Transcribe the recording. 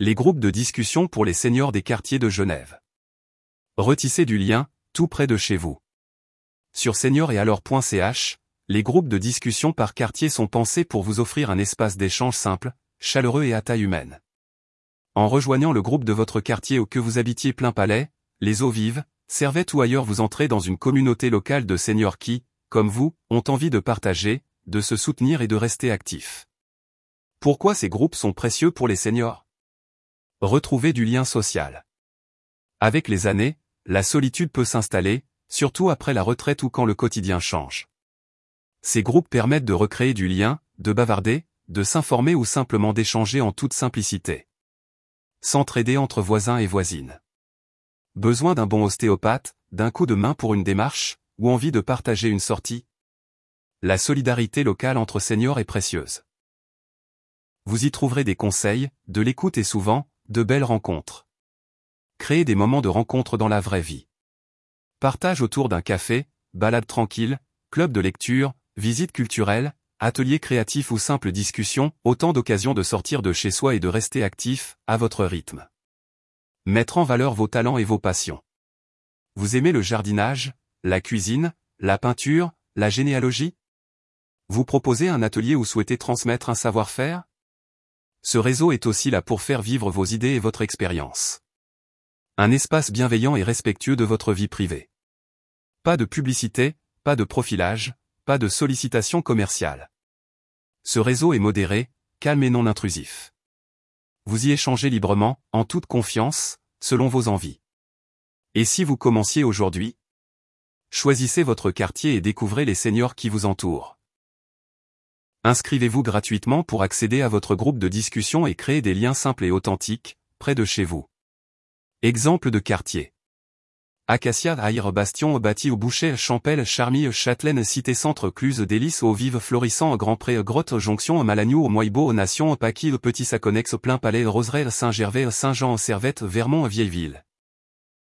Les groupes de discussion pour les seniors des quartiers de Genève. Retissez du lien, tout près de chez vous. Sur seniors-et-alors.ch, les groupes de discussion par quartier sont pensés pour vous offrir un espace d'échange simple, chaleureux et à taille humaine. En rejoignant le groupe de votre quartier ou que vous habitiez Plain Palais, Les Eaux Vives, Servette ou ailleurs, vous entrez dans une communauté locale de seniors qui, comme vous, ont envie de partager, de se soutenir et de rester actifs. Pourquoi ces groupes sont précieux pour les seniors? Retrouver du lien social. Avec les années, la solitude peut s'installer, surtout après la retraite ou quand le quotidien change. Ces groupes permettent de recréer du lien, de bavarder, de s'informer ou simplement d'échanger en toute simplicité. S'entraider entre voisins et voisines. Besoin d'un bon ostéopathe, d'un coup de main pour une démarche, ou envie de partager une sortie? La solidarité locale entre seniors est précieuse. Vous y trouverez des conseils, de l'écoute et souvent, de belles rencontres. Créez des moments de rencontre dans la vraie vie. Partage autour d'un café, balade tranquille, club de lecture, visite culturelle, atelier créatif ou simple discussion, autant d'occasions de sortir de chez soi et de rester actif, à votre rythme. Mettre en valeur vos talents et vos passions. Vous aimez le jardinage, la cuisine, la peinture, la généalogie? Vous proposez un atelier ou souhaitez transmettre un savoir-faire? Ce réseau est aussi là pour faire vivre vos idées et votre expérience. Un espace bienveillant et respectueux de votre vie privée. Pas de publicité, pas de profilage, pas de sollicitation commerciale. Ce réseau est modéré, calme et non intrusif. Vous y échangez librement, en toute confiance, selon vos envies. Et si vous commenciez aujourd'hui? Choisissez votre quartier et découvrez les seniors qui vous entourent. Inscrivez-vous gratuitement pour accéder à votre groupe de discussion et créer des liens simples et authentiques, près de chez vous. Exemple de quartier. Acacia, Aire, Bastion, Bâti au Boucher, Champel, Charmy, Châtelaine, Cité-Centre, Cluse, Délices, Eaux Vives, Florissant, Grand Pré, Grotte, Jonction, Malagnou, Moibo, Nation, Paquis, Petit Saconnex, Plain Palais, Roseraie, Saint-Gervais, Saint-Jean, Servette, Vermont, Vieilleville.